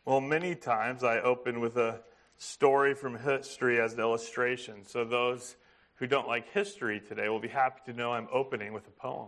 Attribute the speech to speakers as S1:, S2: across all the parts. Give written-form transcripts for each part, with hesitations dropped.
S1: Well, many times I open with a story from history as an illustration. So those who don't like history today will be happy to know I'm opening with a poem.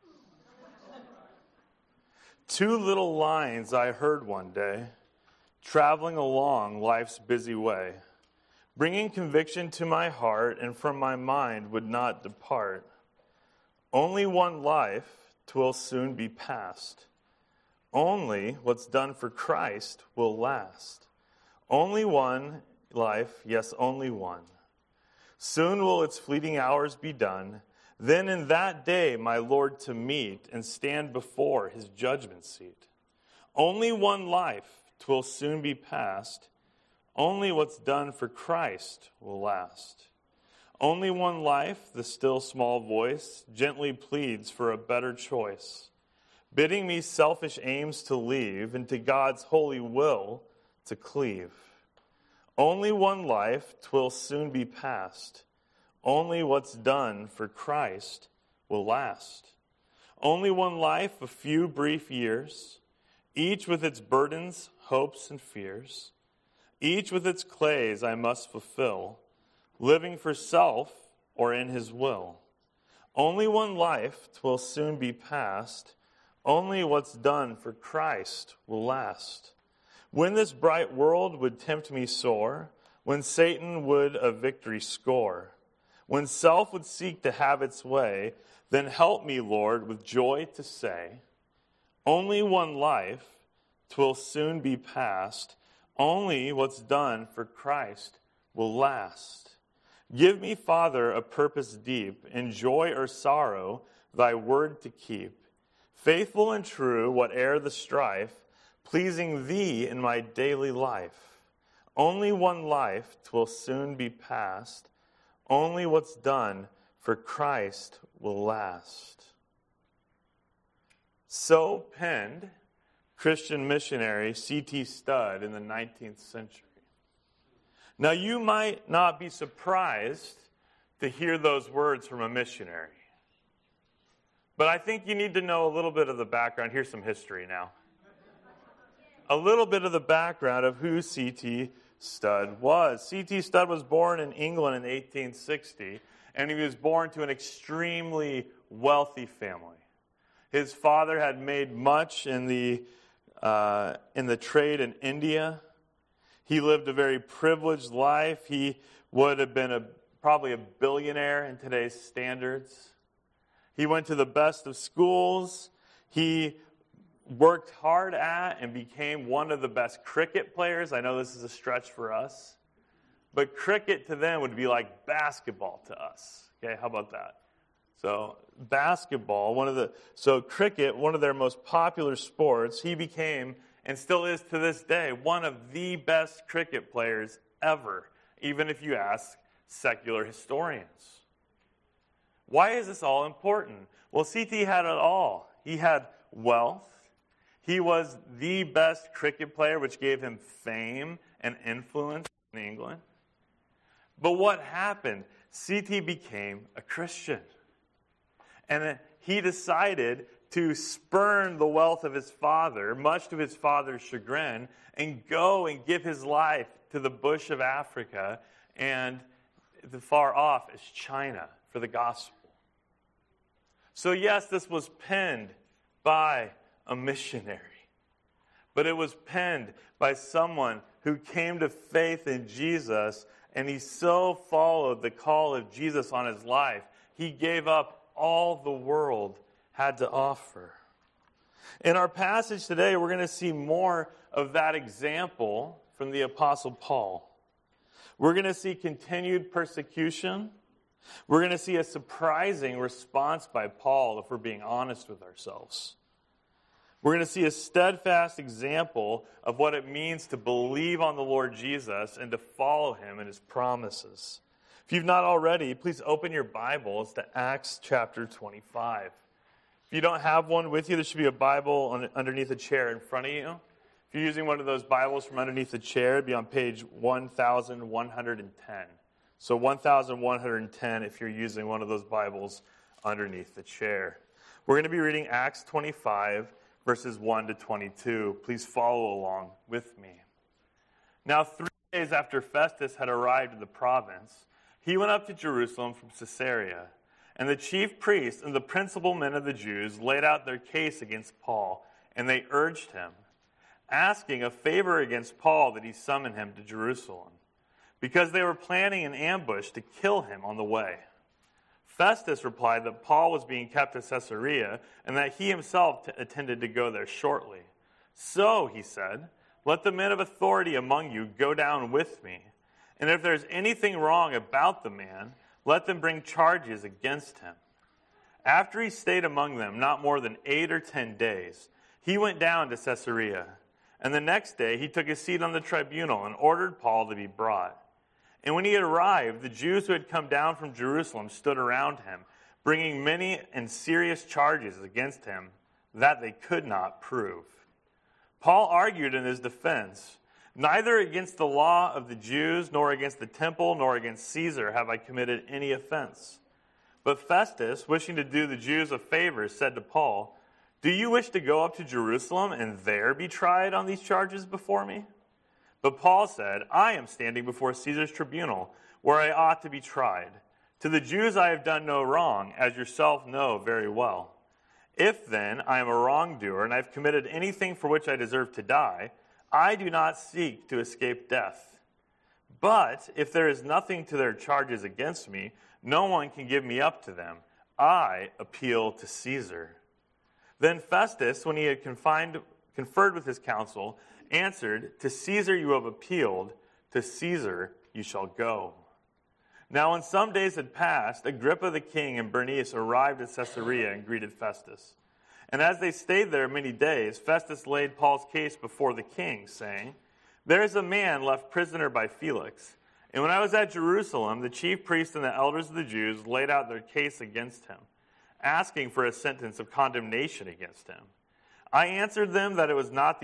S1: Two little lines I heard one day, traveling along life's busy way, bringing conviction to my heart and from my mind would not depart. Only one life, 'twill soon be past. Only what's done for Christ will last. Only one life, yes, only one. Soon will its fleeting hours be done. Then in that day my Lord to meet and stand before his judgment seat. Only one life, 'twill soon be past. Only what's done for Christ will last. Only one life, the still small voice gently pleads for a better choice, bidding me selfish aims to leave and to God's holy will to cleave. Only one life, 'twill soon be past. Only what's done for Christ will last. Only one life, a few brief years, each with its burdens, hopes, and fears, each with its clays I must fulfill, living for self or in his will. Only one life, 'twill soon be past. Only what's done for Christ will last. When this bright world would tempt me sore, when Satan would a victory score, when self would seek to have its way, then help me, Lord, with joy to say, only one life, 'twill soon be past. Only what's done for Christ will last. Give me, Father, a purpose deep, in joy or sorrow, thy word to keep. Faithful and true, whate'er the strife, pleasing thee in my daily life. Only one life, 'twill soon be past. Only what's done for Christ will last. So penned Christian missionary C.T. Studd in the 19th century. Now you might not be surprised to hear those words from a missionary. But I think you need to know a little bit of the background. Here's some history now. A little bit of the background of who C.T. Studd was. C.T. Studd was born in England in 1860, and he was born to an extremely wealthy family. His father had made much in the trade in India. He lived a very privileged life. He would have been probably a billionaire in today's standards. He went to the best of schools. He worked hard at and became one of the best cricket players. I know this is a stretch for us, but cricket to them would be like basketball to us. Okay, how about that? So basketball, cricket, one of their most popular sports, he became, and still is to this day, one of the best cricket players ever, even if you ask secular historians. Why is this all important? Well, C.T. had it all. He had wealth. He was the best cricket player, which gave him fame and influence in England. But what happened? C.T. became a Christian. And he decided to spurn the wealth of his father, much to his father's chagrin, and go and give his life to the bush of Africa and the far off is China for the gospel. So yes, this was penned by a missionary, but it was penned by someone who came to faith in Jesus, and he so followed the call of Jesus on his life, he gave up all the world had to offer. In our passage today, we're going to see more of that example from the Apostle Paul. We're going to see continued persecution. We're going to see a surprising response by Paul, if we're being honest with ourselves. We're going to see a steadfast example of what it means to believe on the Lord Jesus and to follow him and his promises. If you've not already, please open your Bibles to Acts chapter 25. If you don't have one with you, there should be a Bible underneath a chair in front of you. If you're using one of those Bibles from underneath the chair, it'd be on page 1110. So 1110 if you're using one of those Bibles underneath the chair. We're going to be reading Acts 25, verses 1 to 22. Please follow along with me. Now 3 days after Festus had arrived in the province, he went up to Jerusalem from Caesarea. And the chief priests and the principal men of the Jews laid out their case against Paul, and they urged him, asking a favor against Paul that he summon him to Jerusalem, because they were planning an ambush to kill him on the way. Festus replied that Paul was being kept at Caesarea, and that he himself intended to go there shortly. So, he said, let the men of authority among you go down with me, and if there's anything wrong about the man, let them bring charges against him. After he stayed among them not more than 8 or 10 days, he went down to Caesarea. And the next day he took his seat on the tribunal and ordered Paul to be brought. And when he had arrived, the Jews who had come down from Jerusalem stood around him, bringing many and serious charges against him that they could not prove. Paul argued in his defense, neither against the law of the Jews, nor against the temple, nor against Caesar have I committed any offense. But Festus, wishing to do the Jews a favor, said to Paul, do you wish to go up to Jerusalem and there be tried on these charges before me? But Paul said, I am standing before Caesar's tribunal, where I ought to be tried. To the Jews I have done no wrong, as yourself know very well. If then I am a wrongdoer, and I have committed anything for which I deserve to die, I do not seek to escape death. But if there is nothing to their charges against me, no one can give me up to them. I appeal to Caesar. Then Festus, when he had conferred with his council, answered, to Caesar you have appealed, to Caesar you shall go. Now when some days had passed, Agrippa the king and Bernice arrived at Caesarea and greeted Festus. And as they stayed there many days, Festus laid Paul's case before the king, saying, there is a man left prisoner by Felix. And when I was at Jerusalem, the chief priests and the elders of the Jews laid out their case against him, asking for a sentence of condemnation against him. I answered them that it was not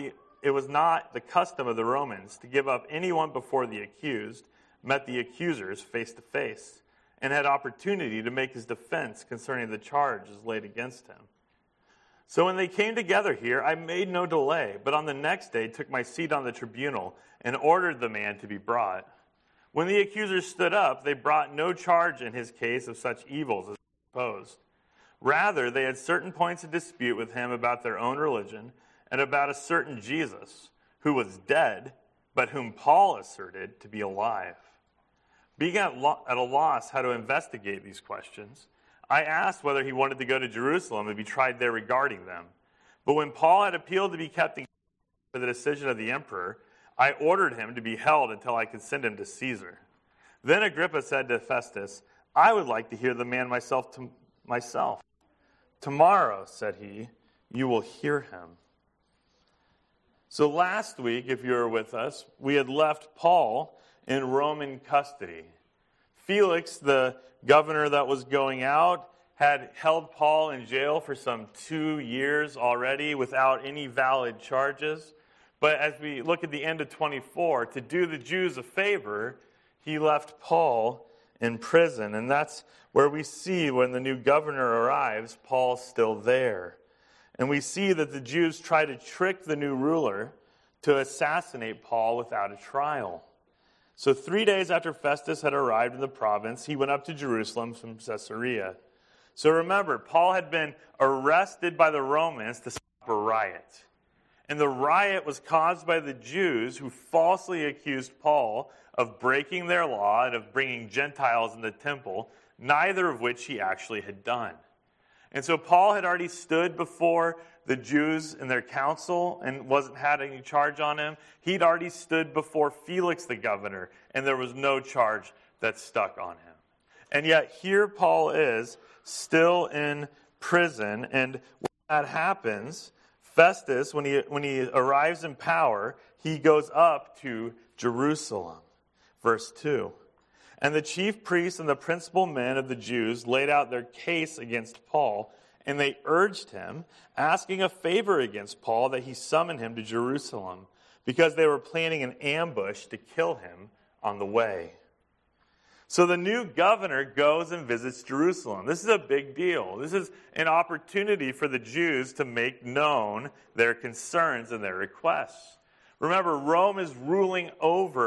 S1: the custom of the Romans to give up anyone before the accused met the accusers face to face, and had opportunity to make his defense concerning the charges laid against him. So when they came together here, I made no delay, but on the next day took my seat on the tribunal and ordered the man to be brought. When the accusers stood up, they brought no charge in his case of such evils as supposed. Rather, they had certain points of dispute with him about their own religion and about a certain Jesus, who was dead, but whom Paul asserted to be alive. Being at a loss how to investigate these questions, I asked whether he wanted to go to Jerusalem and be tried there regarding them. But when Paul had appealed to be kept in for the decision of the emperor, I ordered him to be held until I could send him to Caesar. Then Agrippa said to Festus, I would like to hear the man myself. Tomorrow, said he, you will hear him. So last week, if you were with us, we had left Paul in Roman custody. Felix, the governor that was going out, had held Paul in jail for some 2 years already without any valid charges. But as we look at the end of 24, to do the Jews a favor, he left Paul in prison. And that's where we see when the new governor arrives, Paul's still there. And we see that the Jews try to trick the new ruler to assassinate Paul without a trial. So 3 days after Festus had arrived in the province, he went up to Jerusalem from Caesarea. So remember, Paul had been arrested by the Romans to stop a riot. And the riot was caused by the Jews who falsely accused Paul of breaking their law and of bringing Gentiles in the temple, neither of which he actually had done. And so Paul had already stood before the Jews in their council and wasn't had any charge on him. He'd already stood before Felix the governor, and there was no charge that stuck on him. And yet here Paul is, still in prison, and when that happens, Festus, when he arrives in power, he goes up to Jerusalem. Verse 2. And the chief priests and the principal men of the Jews laid out their case against Paul, and they urged him, asking a favor against Paul that he summon him to Jerusalem, because they were planning an ambush to kill him on the way. So the new governor goes and visits Jerusalem. This is a big deal. This is an opportunity for the Jews to make known their concerns and their requests. Remember, Rome is ruling over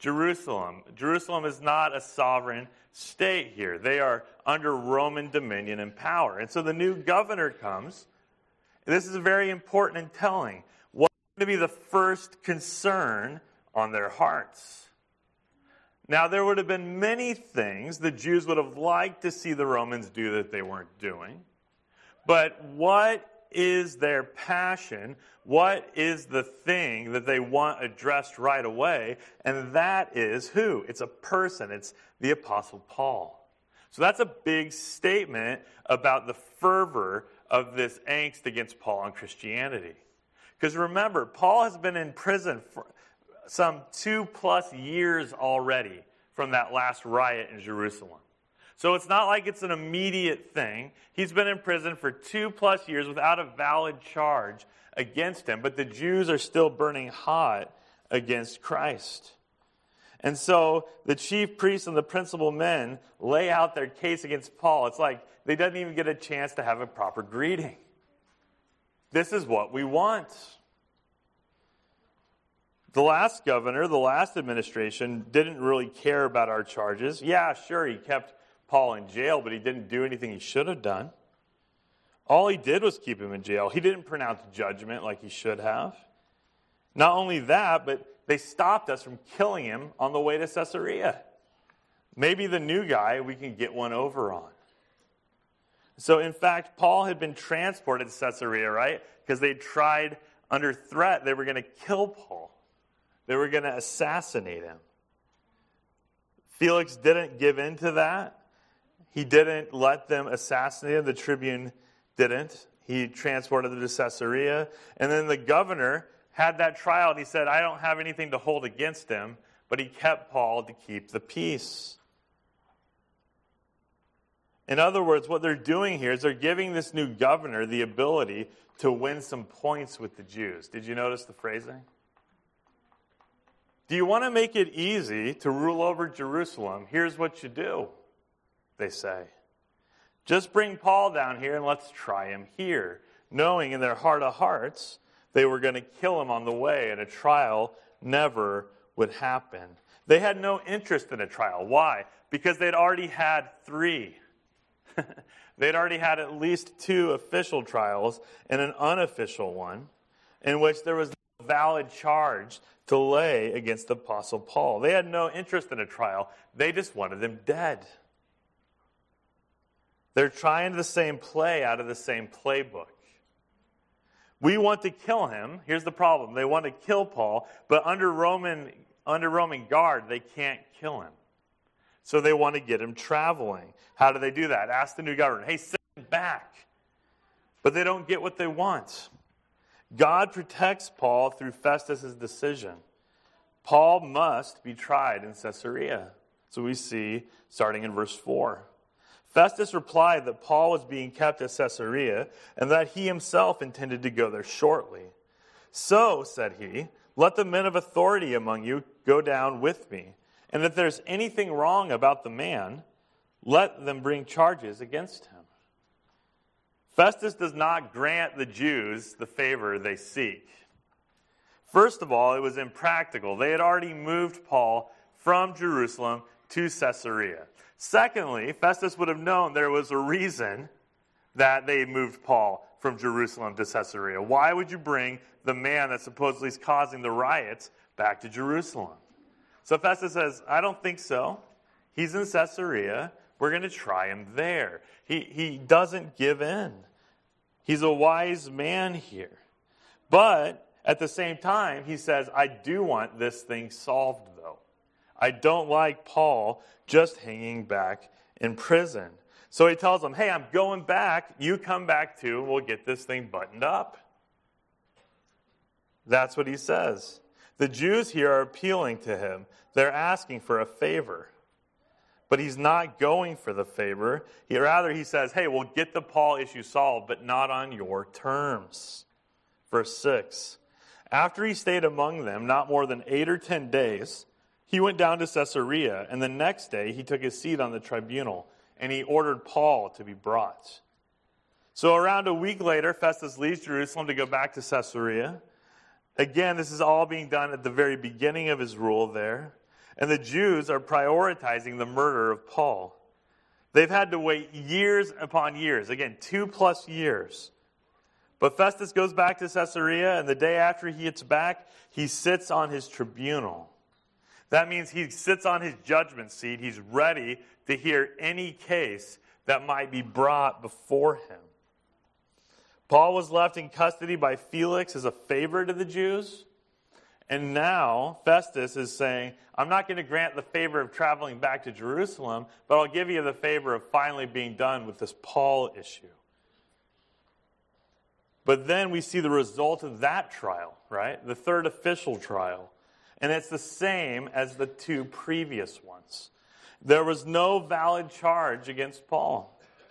S1: Jerusalem. Jerusalem is not a sovereign state here. They are under Roman dominion and power. And so the new governor comes. This is very important and telling. What's going to be the first concern on their hearts? Now, there would have been many things the Jews would have liked to see the Romans do that they weren't doing. But what is their passion? What is the thing that they want addressed right away? And that is who? It's a person. It's the Apostle Paul. So that's a big statement about the fervor of this angst against Paul and Christianity. Because remember, Paul has been in prison for some 2+ years already from that last riot in Jerusalem. So it's not like it's an immediate thing. He's been in prison for 2+ years without a valid charge against him, but the Jews are still burning hot against Christ. And so the chief priests and the principal men lay out their case against Paul. It's like they didn't even get a chance to have a proper greeting. This is what we want. The last governor, the last administration, didn't really care about our charges. Yeah, sure, he kept Paul in jail, but he didn't do anything he should have done. All he did was keep him in jail. He didn't pronounce judgment like he should have. Not only that, but they stopped us from killing him on the way to Caesarea. Maybe the new guy we can get one over on. So, in fact, Paul had been transported to Caesarea, right? Because they tried under threat, they were going to kill Paul. They were going to assassinate him. Felix didn't give in to that. He didn't let them assassinate him. The tribune didn't. He transported them to Caesarea. And then the governor had that trial, and he said, I don't have anything to hold against him, but he kept Paul to keep the peace. In other words, what they're doing here is they're giving this new governor the ability to win some points with the Jews. Did you notice the phrasing? Do you want to make it easy to rule over Jerusalem? Here's what you do, they say. Just bring Paul down here and let's try him here, knowing in their heart of hearts they were going to kill him on the way, and a trial never would happen. They had no interest in a trial. Why? Because they'd already had 3. They'd already had at least 2 official trials and an unofficial one in which there was no valid charge to lay against the Apostle Paul. They had no interest in a trial. They just wanted him dead. They're trying the same play out of the same playbook. We want to kill him. Here's the problem. They want to kill Paul, but under Roman guard, they can't kill him. So they want to get him traveling. How do they do that? Ask the new governor, hey, send him back. But they don't get what they want. God protects Paul through Festus' decision. Paul must be tried in Caesarea. So we see, starting in verse 4. Festus replied that Paul was being kept at Caesarea and that he himself intended to go there shortly. So, said he, let the men of authority among you go down with me. And if there's anything wrong about the man, let them bring charges against him. Festus does not grant the Jews the favor they seek. First of all, it was impractical. They had already moved Paul from Jerusalem to Caesarea. Secondly, Festus would have known there was a reason that they moved Paul from Jerusalem to Caesarea. Why would you bring the man that supposedly is causing the riots back to Jerusalem? So Festus says, I don't think so. He's in Caesarea. We're going to try him there. He doesn't give in. He's a wise man here. But at the same time, he says, I do want this thing solved, though. I don't like Paul just hanging back in prison. So he tells them, hey, I'm going back. You come back too, and we'll get this thing buttoned up. That's what he says. The Jews here are appealing to him. They're asking for a favor. But he's not going for the favor. Rather, he says, hey, we'll get the Paul issue solved, but not on your terms. Verse 6. After he stayed among them not more than 8 or 10 days, he went down to Caesarea, and the next day he took his seat on the tribunal, and he ordered Paul to be brought. So around a week later, Festus leaves Jerusalem to go back to Caesarea. Again, this is all being done at the very beginning of his rule there. And the Jews are prioritizing the murder of Paul. They've had to wait years upon years, again, 2+ years. But Festus goes back to Caesarea, and the day after he gets back, he sits on his tribunal. That means he sits on his judgment seat. He's ready to hear any case that might be brought before him. Paul was left in custody by Felix as a favor to the Jews. And now Festus is saying, I'm not going to grant the favor of traveling back to Jerusalem, but I'll give you the favor of finally being done with this Paul issue. But then we see the result of that trial, right? The third official trial. And it's the same as the 2 previous ones. There was no valid charge against Paul.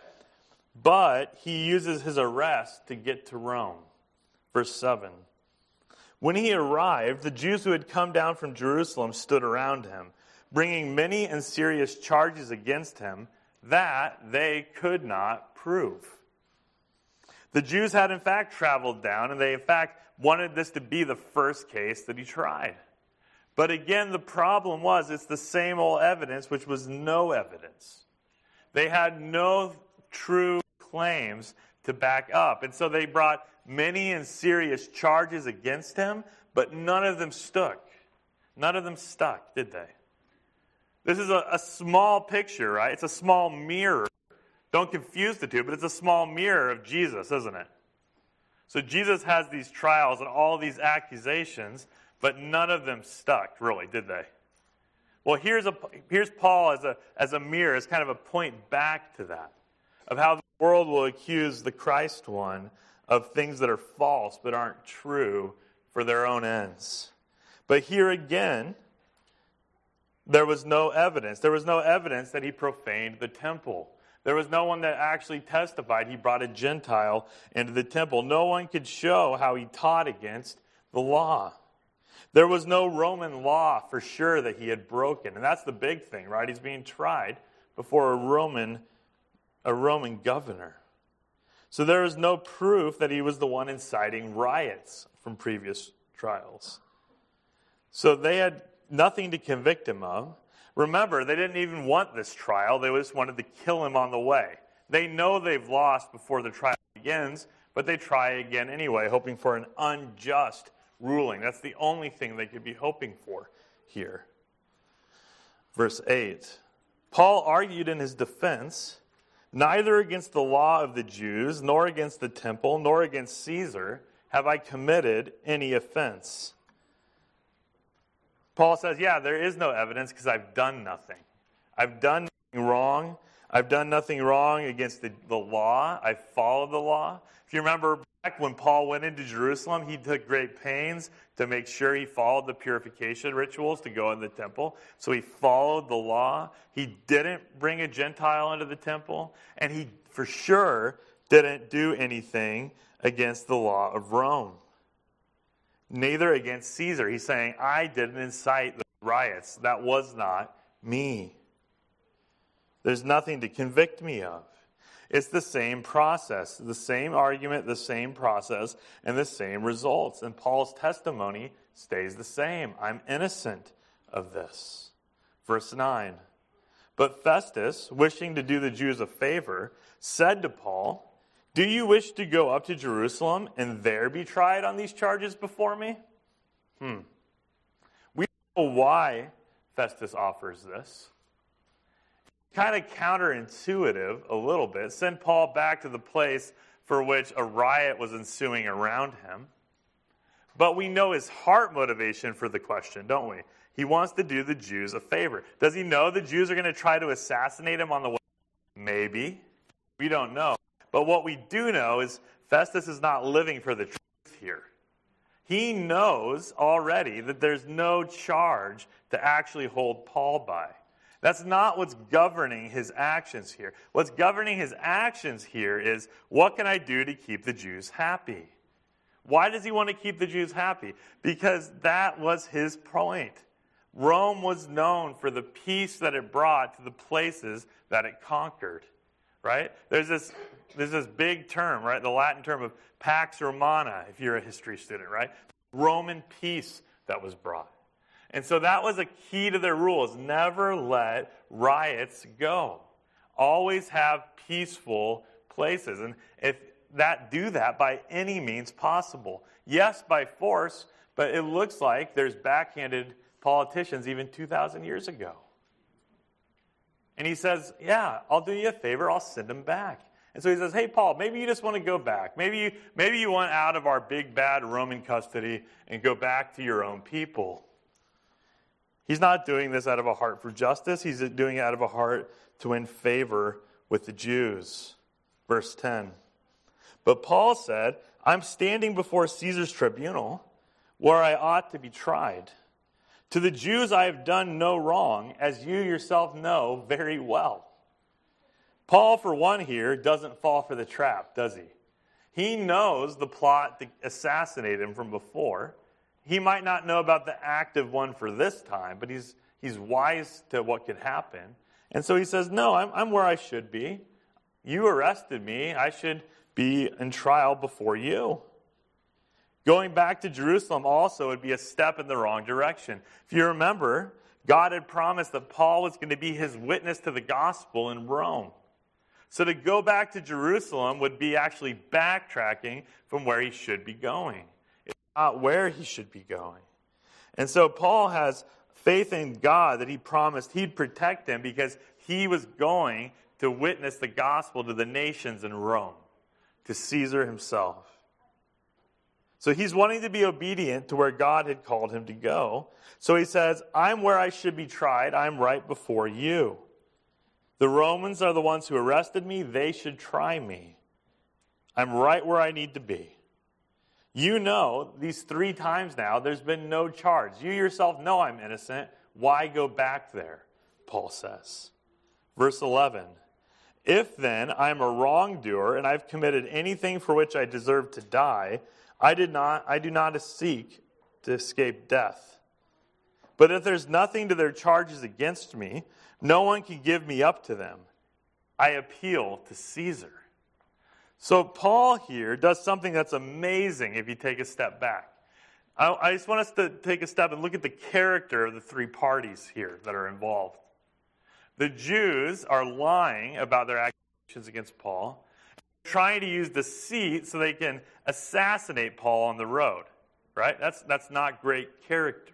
S1: But he uses his arrest to get to Rome. Verse 7. When he arrived, the Jews who had come down from Jerusalem stood around him, bringing many and serious charges against him that they could not prove. The Jews had in fact traveled down, and they in fact wanted this to be the first case that he tried. But again, the problem was it's the same old evidence, which was no evidence. They had no true claims to back up. And so they brought many and serious charges against him, but none of them stuck. None of them stuck, did they? This is a small picture, right? It's a small mirror. Don't confuse the two, but it's a small mirror of Jesus, isn't it? So Jesus has these trials and all these accusations, but none of them stuck, really, did they? Well, here's Paul as a mirror, as kind of a point back to that, of how the world will accuse the Christ one of things that are false but aren't true for their own ends. But here again, there was no evidence. There was no evidence that he profaned the temple. There was no one that actually testified he brought a Gentile into the temple. No one could show how he taught against the law. There was no Roman law for sure that he had broken. And that's the big thing, right? He's being tried before a Roman governor. So there is no proof that he was the one inciting riots from previous trials. So they had nothing to convict him of. Remember, they didn't even want this trial. They just wanted to kill him on the way. They know they've lost before the trial begins, but they try again anyway, hoping for an unjust ruling. That's the only thing they could be hoping for here. Verse 8. Paul argued in his defense, neither against the law of the Jews, nor against the temple, nor against Caesar have I committed any offense. Paul says, yeah, there is no evidence because I've done nothing. I've done nothing wrong. I've done nothing wrong against the law. I've followed the law. If you remember back when Paul went into Jerusalem, he took great pains to make sure he followed the purification rituals to go in the temple. So he followed the law. He didn't bring a Gentile into the temple. And he, for sure, didn't do anything against the law of Rome. Neither against Caesar. He's saying, I didn't incite the riots. That was not me. There's nothing to convict me of. It's the same process, the same argument, the same process, and the same results. And Paul's testimony stays the same. I'm innocent of this. Verse 9. But Festus, wishing to do the Jews a favor, said to Paul, do you wish to go up to Jerusalem and there be tried on these charges before me? We don't know why Festus offers this. Kind of counterintuitive a little bit. Send Paul back to the place for which a riot was ensuing around him. But we know his heart motivation for the question, don't we? He wants to do the Jews a favor. Does he know the Jews are going to try to assassinate him on the way? Maybe. We don't know. But what we do know is Festus is not living for the truth here. He knows already that there's no charge to actually hold Paul by. That's not what's governing his actions here. What's governing his actions here is, what can I do to keep the Jews happy? Why does he want to keep the Jews happy? Because that was his point. Rome was known for the peace that it brought to the places that it conquered. Right? There's this big term, right? The Latin term of Pax Romana, if you're a history student, right? Roman peace that was brought. And so that was a key to their rules. Never let riots go. Always have peaceful places. And if do that by any means possible. Yes, by force, but it looks like there's backhanded politicians even 2,000 years ago. And he says, yeah, I'll do you a favor, I'll send them back. And so he says, hey, Paul, maybe you just want to go back. Maybe you want out of our big, bad Roman custody and go back to your own people. He's not doing this out of a heart for justice. He's doing it out of a heart to win favor with the Jews. Verse 10. But Paul said, I'm standing before Caesar's tribunal where I ought to be tried. To the Jews I have done no wrong, as you yourself know very well. Paul, for one here, doesn't fall for the trap, does he? He knows the plot to assassinate him from before. He might not know about the active one for this time, but he's wise to what could happen. And so he says, no, I'm where I should be. You arrested me. I should be in trial before you. Going back to Jerusalem also would be a step in the wrong direction. If you remember, God had promised that Paul was going to be his witness to the gospel in Rome. So to go back to Jerusalem would be actually backtracking from where he should be going. It's not where he should be going. And so Paul has faith in God that he promised he'd protect him because he was going to witness the gospel to the nations in Rome, to Caesar himself. So he's wanting to be obedient to where God had called him to go. So he says, I'm where I should be tried. I'm right before you. The Romans are the ones who arrested me. They should try me. I'm right where I need to be. You know, these 3 times now, there's been no charge. You yourself know I'm innocent. Why go back there? Paul says. Verse 11. If then I am a wrongdoer and I've committed anything for which I deserve to die, I do not seek to escape death. But if there's nothing to their charges against me, no one can give me up to them. I appeal to Caesar. So Paul here does something that's amazing if you take a step back. I just want us to take a step and look at the character of the 3 parties here that are involved. The Jews are lying about their accusations against Paul, trying to use deceit so they can assassinate Paul on the road. Right? That's not great character.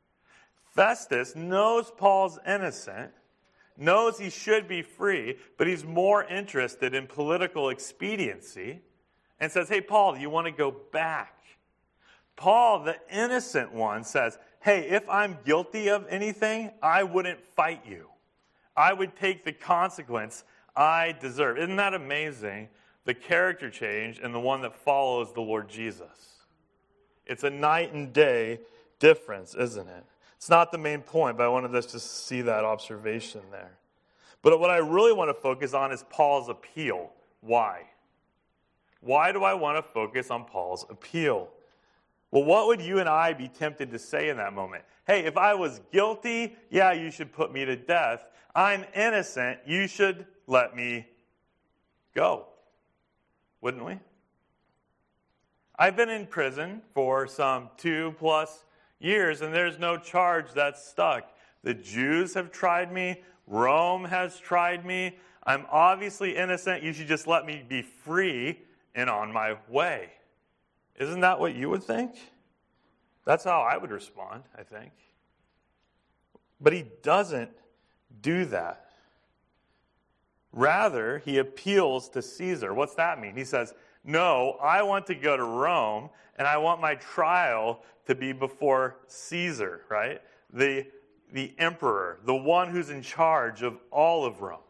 S1: Festus knows Paul's innocent, knows he should be free, but he's more interested in political expediency and says, hey, Paul, do you want to go back? Paul, the innocent one, says, hey, if I'm guilty of anything, I wouldn't fight you. I would take the consequence I deserve. Isn't that amazing? The character change and the one that follows the Lord Jesus. It's a night and day difference, isn't it? It's not the main point, but I wanted us to see that observation there. But what I really want to focus on is Paul's appeal. Why? Why do I want to focus on Paul's appeal? Well, what would you and I be tempted to say in that moment? Hey, if I was guilty, yeah, you should put me to death. I'm innocent, you should let me go. Wouldn't we? I've been in prison for some 2+ years, and there's no charge that's stuck. The Jews have tried me. Rome has tried me. I'm obviously innocent. You should just let me be free and on my way. Isn't that what you would think? That's how I would respond, I think. But he doesn't do that. Rather, he appeals to Caesar. What's that mean? He says, no, I want to go to Rome, and I want my trial to be before Caesar, right? The emperor, the one who's in charge of all of Rome.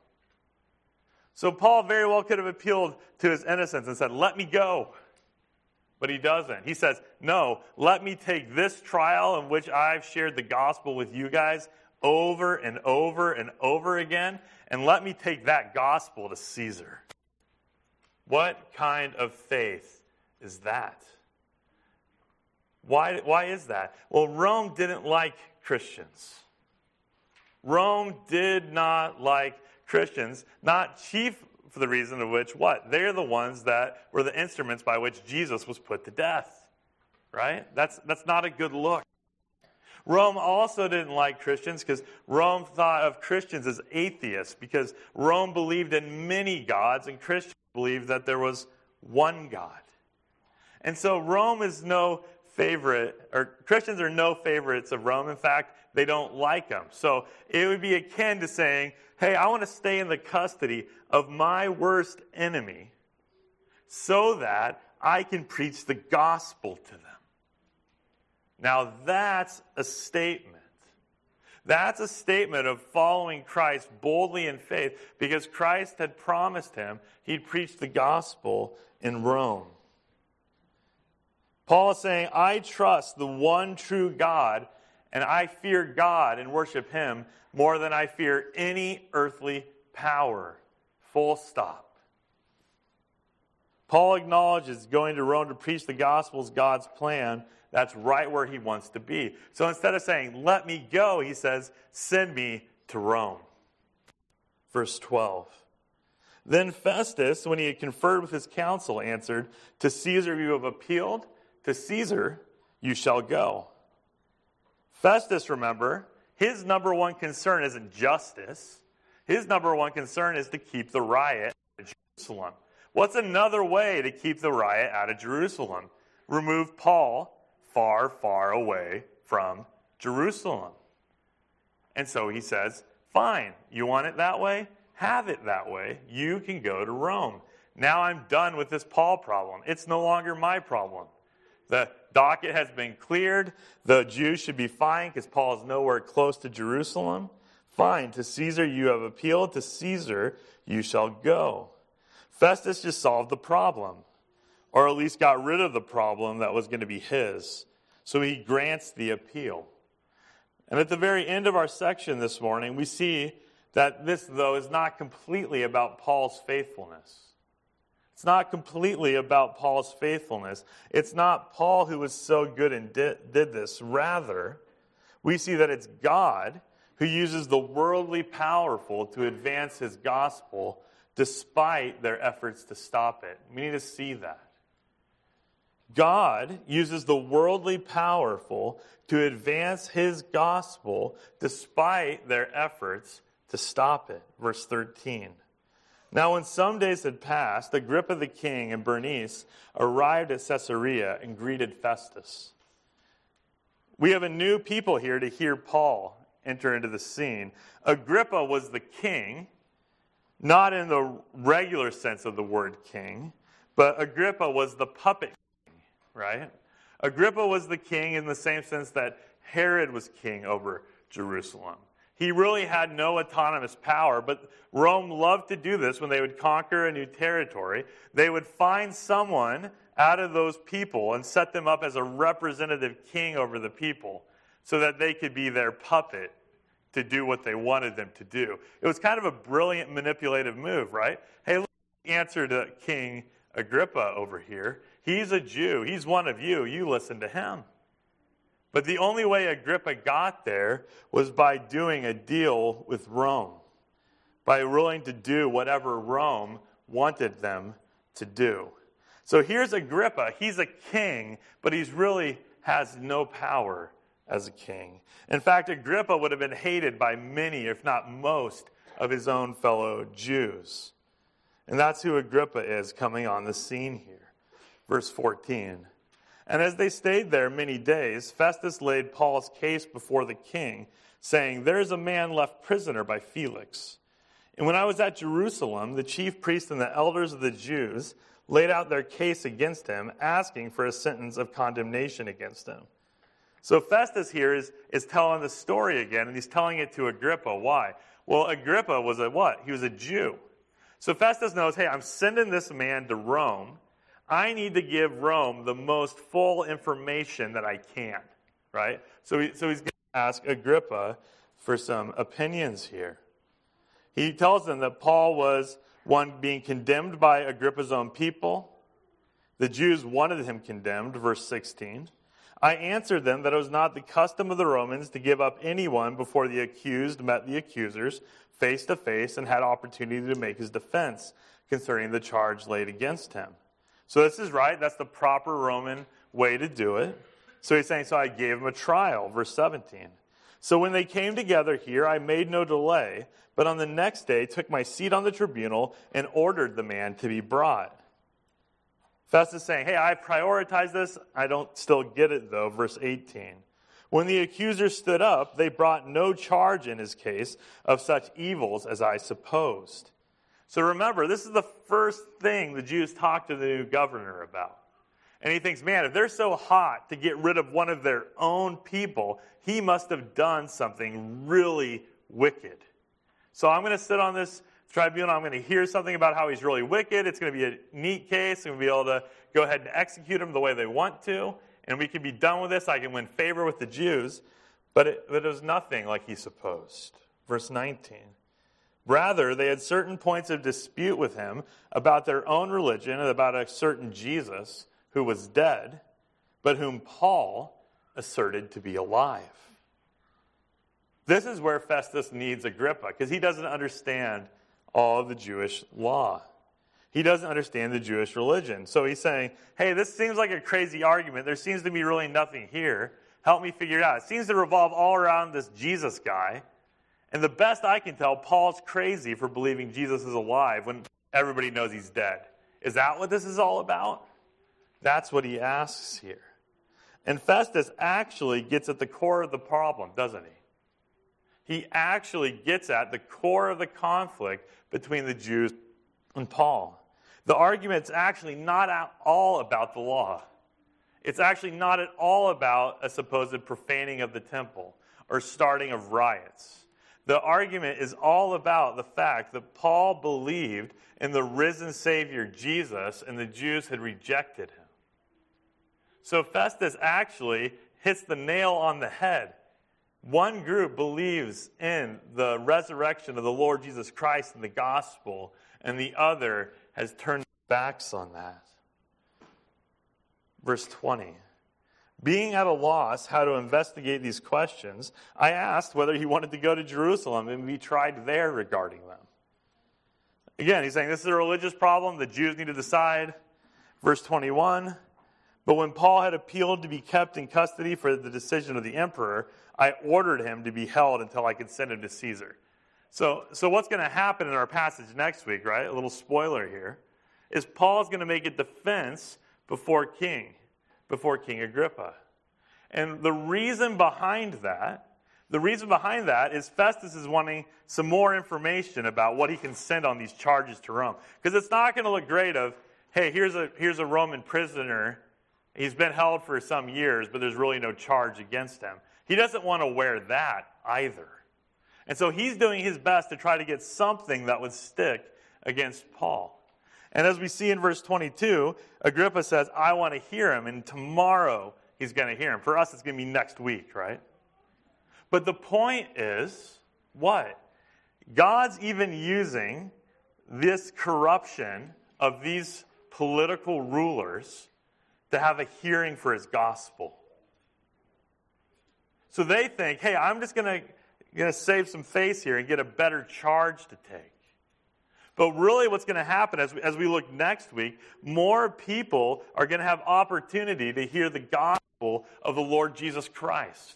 S1: So Paul very well could have appealed to his innocence and said, let me go. But he doesn't. He says, no, let me take this trial in which I've shared the gospel with you guys over and over and over again, and let me take that gospel to Caesar. What kind of faith is that? Why is that? Well, Rome didn't like Christians. Rome did not like Christians, not chief for the reason of which, what? They're the ones that were the instruments by which Jesus was put to death. Right? That's not a good look. Rome also didn't like Christians because Rome thought of Christians as atheists because Rome believed in many gods and Christians believed that there was one God. And so Rome is no favorite, or Christians are no favorites of Rome. In fact, they don't like them. So it would be akin to saying, hey, I want to stay in the custody of my worst enemy so that I can preach the gospel to them. Now that's a statement. That's a statement of following Christ boldly in faith because Christ had promised him he'd preach the gospel in Rome. Paul is saying, I trust the one true God, and I fear God and worship him more than I fear any earthly power. Full stop. Paul acknowledges going to Rome to preach the gospel is God's plan. That's right where he wants to be. So instead of saying, let me go, he says, send me to Rome. Verse 12. Then Festus, when he had conferred with his council, answered, to Caesar you have appealed, to Caesar you shall go. Festus, remember, his number one concern isn't justice. His number one concern is to keep the riot out of Jerusalem. What's another way to keep the riot out of Jerusalem? Remove Paul far, far away from Jerusalem. And so he says, fine, you want it that way? Have it that way. You can go to Rome. Now I'm done with this Paul problem. It's no longer my problem. The docket has been cleared. The Jews should be fine because Paul is nowhere close to Jerusalem. Fine, to Caesar you have appealed, to Caesar you shall go. Festus just solved the problem, or at least got rid of the problem that was going to be his. So he grants the appeal. And at the very end of our section this morning, we see that this, though, is not completely about Paul's faithfulness. It's not completely about Paul's faithfulness. It's not Paul who was so good and did this. Rather, we see that it's God who uses the worldly powerful to advance his gospel despite their efforts to stop it. We need to see that. God uses the worldly powerful to advance his gospel despite their efforts to stop it. Verse 13. Now when some days had passed, Agrippa the king and Bernice arrived at Caesarea and greeted Festus. We have a new people here to hear Paul enter into the scene. Agrippa was the king, not in the regular sense of the word king, but Agrippa was the puppet king, right? Agrippa was the king in the same sense that Herod was king over Jerusalem. He really had no autonomous power, but Rome loved to do this when they would conquer a new territory. They would find someone out of those people and set them up as a representative king over the people so that they could be their puppet to do what they wanted them to do. It was kind of a brilliant manipulative move, right? Hey, look, answer to King Agrippa over here. He's a Jew. He's one of you. You listen to him. But the only way Agrippa got there was by doing a deal with Rome, by willing to do whatever Rome wanted them to do. So here's Agrippa. He's a king, but he really has no power as a king. In fact, Agrippa would have been hated by many, if not most, of his own fellow Jews. And that's who Agrippa is coming on the scene here. Verse 14. And as they stayed there many days, Festus laid Paul's case before the king, saying, there is a man left prisoner by Felix. And when I was at Jerusalem, the chief priests and the elders of the Jews laid out their case against him, asking for a sentence of condemnation against him. So Festus here is telling the story again, and he's telling it to Agrippa. Why? Well, Agrippa was a what? He was a Jew. So Festus knows, hey, I'm sending this man to Rome. I need to give Rome the most full information that I can, right? So he's going to ask Agrippa for some opinions here. He tells them that Paul was one being condemned by Agrippa's own people. The Jews wanted him condemned, verse 16. I answered them that it was not the custom of the Romans to give up anyone before the accused met the accusers face to face and had opportunity to make his defense concerning the charge laid against him. So this is right. That's the proper Roman way to do it. So he's saying, so I gave him a trial, verse 17. So when they came together here, I made no delay, but on the next day took my seat on the tribunal and ordered the man to be brought. Festus is saying, hey, I prioritize this. I don't still get it, though. Verse 18. When the accusers stood up, they brought no charge in his case of such evils as I supposed. So remember, this is the first thing the Jews talked to the new governor about. And he thinks, man, if they're so hot to get rid of one of their own people, he must have done something really wicked. So I'm going to sit on this tribunal. I'm going to hear something about how he's really wicked. It's going to be a neat case. I'm going to be able to go ahead and execute him the way they want to. And we can be done with this. I can win favor with the Jews. But it was nothing like he supposed. Verse 19. Rather, they had certain points of dispute with him about their own religion and about a certain Jesus who was dead, but whom Paul asserted to be alive. This is where Festus needs Agrippa, because he doesn't understand all of the Jewish law. He doesn't understand the Jewish religion. So he's saying, hey, this seems like a crazy argument. There seems to be really nothing here. Help me figure it out. It seems to revolve all around this Jesus guy. And the best I can tell, Paul's crazy for believing Jesus is alive when everybody knows he's dead. Is that what this is all about? That's what he asks here. And Festus actually gets at the core of the problem, doesn't he? He actually gets at the core of the conflict between the Jews and Paul. The argument's actually not at all about the law. It's actually not at all about a supposed profaning of the temple or starting of riots. The argument is all about the fact that Paul believed in the risen Savior Jesus and the Jews had rejected him. So Festus actually hits the nail on the head. One group believes in the resurrection of the Lord Jesus Christ and the gospel, and the other has turned their backs on that. Verse 20. Being at a loss how to investigate these questions, I asked whether he wanted to go to Jerusalem and be tried there regarding them. Again, he's saying this is a religious problem. The Jews need to decide. Verse 21. But when Paul had appealed to be kept in custody for the decision of the emperor, I ordered him to be held until I could send him to Caesar. So what's going to happen in our passage next week, right? A little spoiler here, is Paul's going to make a defense before King Agrippa. And the reason behind that is Festus is wanting some more information about what he can send on these charges to Rome. Because it's not going to look great of, hey, here's a Roman prisoner. He's been held for some years, but there's really no charge against him. He doesn't want to wear that either. And so he's doing his best to try to get something that would stick against Paul. And as we see in verse 22, Agrippa says, I want to hear him, and tomorrow he's going to hear him. For us, it's going to be next week, right? But the point is, what? God's even using this corruption of these political rulers to have a hearing for his gospel. So they think, hey, I'm just going to save some face here and get a better charge to take. But really what's going to happen as we look next week, more people are going to have opportunity to hear the gospel of the Lord Jesus Christ.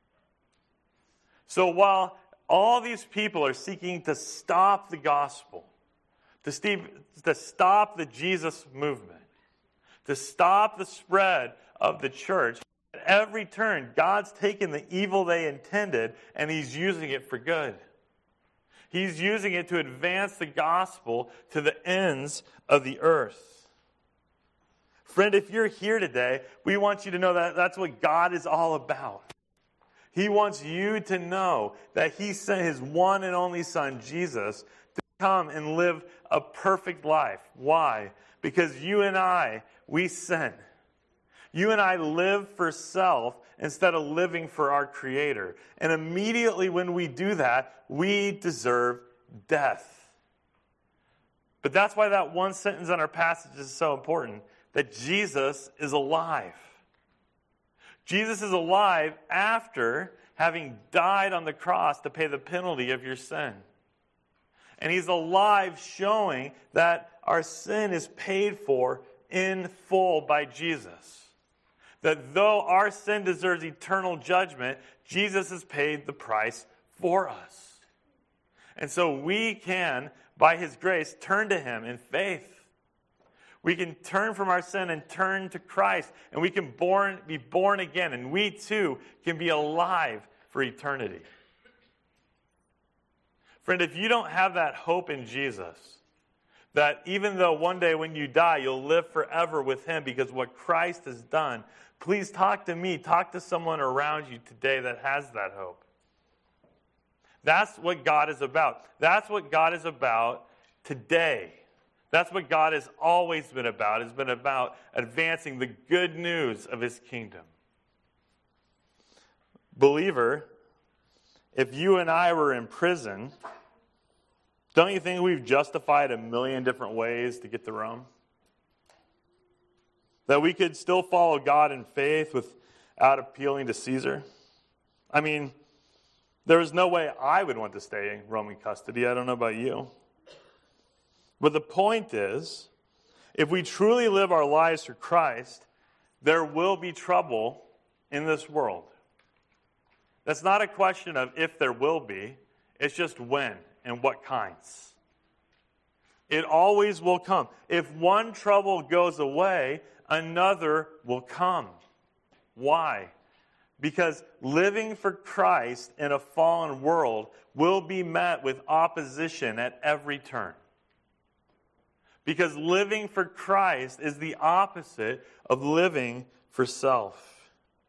S1: So while all these people are seeking to stop the gospel, to stop the Jesus movement, to stop the spread of the church, at every turn, God's taken the evil they intended and he's using it for good. He's using it to advance the gospel to the ends of the earth. Friend, if you're here today, we want you to know that that's what God is all about. He wants you to know that he sent his one and only Son, Jesus, to come and live a perfect life. Why? Because you and I, we sin. You and I live for self instead of living for our Creator. And immediately when we do that, we deserve death. But that's why that one sentence in our passage is so important, that Jesus is alive. Jesus is alive after having died on the cross to pay the penalty of your sin. And he's alive showing that our sin is paid for in full by Jesus. That though our sin deserves eternal judgment, Jesus has paid the price for us. And so we can, by his grace, turn to him in faith. We can turn from our sin and turn to Christ, and we can be born again, and we too can be alive for eternity. Friend, if you don't have that hope in Jesus, that even though one day when you die, you'll live forever with him because what Christ has done, please talk to me, talk to someone around you today that has that hope. That's what God is about. That's what God is about today. That's what God has always been about. It's been about advancing the good news of his kingdom. Believer, if you and I were in prison, don't you think we've justified a million different ways to get to Rome? That we could still follow God in faith without appealing to Caesar? I mean, there's no way I would want to stay in Roman custody. I don't know about you. But the point is, if we truly live our lives for Christ, there will be trouble in this world. That's not a question of if there will be. It's just when and what kinds. It always will come. If one trouble goes away, another will come. Why? Because living for Christ in a fallen world will be met with opposition at every turn. Because living for Christ is the opposite of living for self.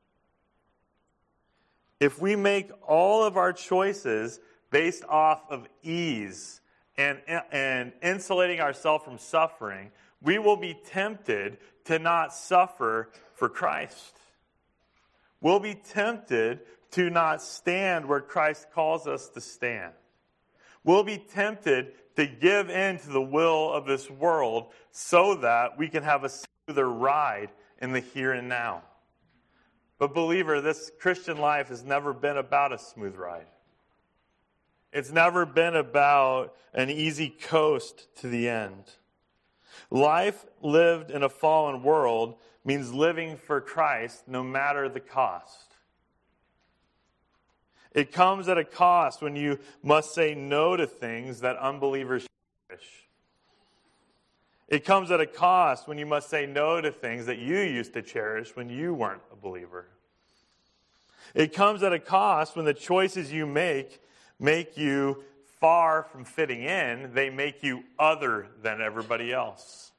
S1: If we make all of our choices based off of ease and insulating ourselves from suffering, we will be tempted to not suffer for Christ. We'll be tempted to not stand where Christ calls us to stand. We'll be tempted to give in to the will of this world so that we can have a smoother ride in the here and now. But believer, this Christian life has never been about a smooth ride. It's never been about an easy coast to the end. Life lived in a fallen world means living for Christ no matter the cost. It comes at a cost when you must say no to things that unbelievers cherish. It comes at a cost when you must say no to things that you used to cherish when you weren't a believer. It comes at a cost when the choices you make you far from fitting in. They make you other than everybody else.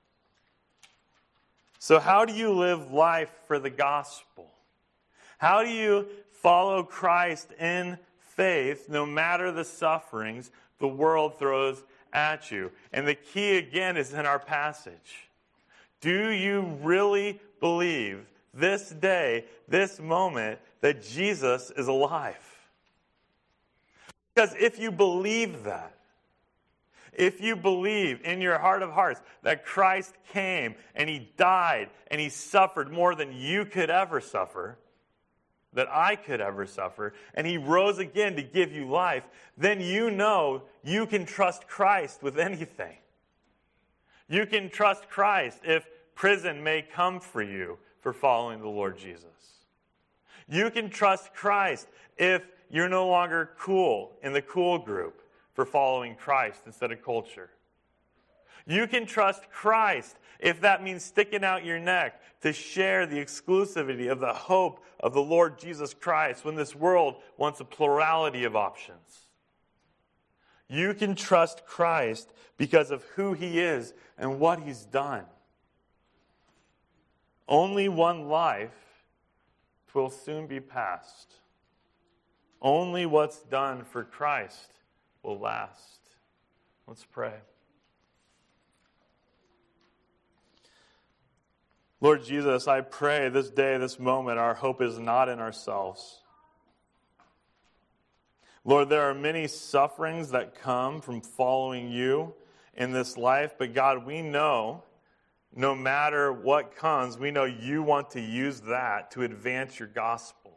S1: So how do you live life for the gospel? How do you follow Christ in faith no matter the sufferings the world throws at you? And the key again is in our passage. Do you really believe this day, this moment, that Jesus is alive? Because if you believe that, if you believe in your heart of hearts that Christ came and he died and he suffered more than you could ever suffer, that I could ever suffer, and he rose again to give you life, then you know you can trust Christ with anything. You can trust Christ if prison may come for you for following the Lord Jesus. You can trust Christ if you're no longer cool in the cool group for following Christ instead of culture. You can trust Christ if that means sticking out your neck to share the exclusivity of the hope of the Lord Jesus Christ when this world wants a plurality of options. You can trust Christ because of who he is and what he's done. Only one life will soon be past. Only what's done for Christ will last. Let's pray. Lord Jesus, I pray this day, this moment, our hope is not in ourselves. Lord, there are many sufferings that come from following you in this life, but God, we know, no matter what comes, we know you want to use that to advance your gospel.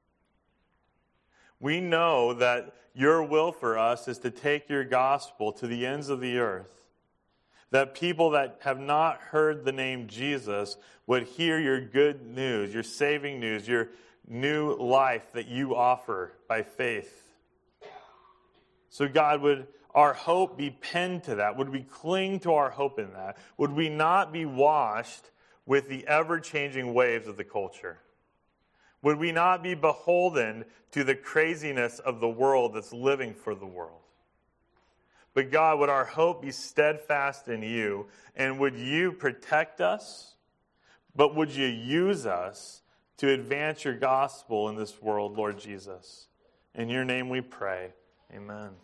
S1: We know that your will for us is to take your gospel to the ends of the earth. that people that have not heard the name Jesus would hear your good news, your saving news, your new life that you offer by faith. So God, would our hope be pinned to that? Would we cling to our hope in that? Would we not be washed with the ever-changing waves of the culture? Would we not be beholden to the craziness of the world that's living for the world? But God, would our hope be steadfast in you? And would you protect us? But would you use us to advance your gospel in this world, Lord Jesus? In your name we pray. Amen.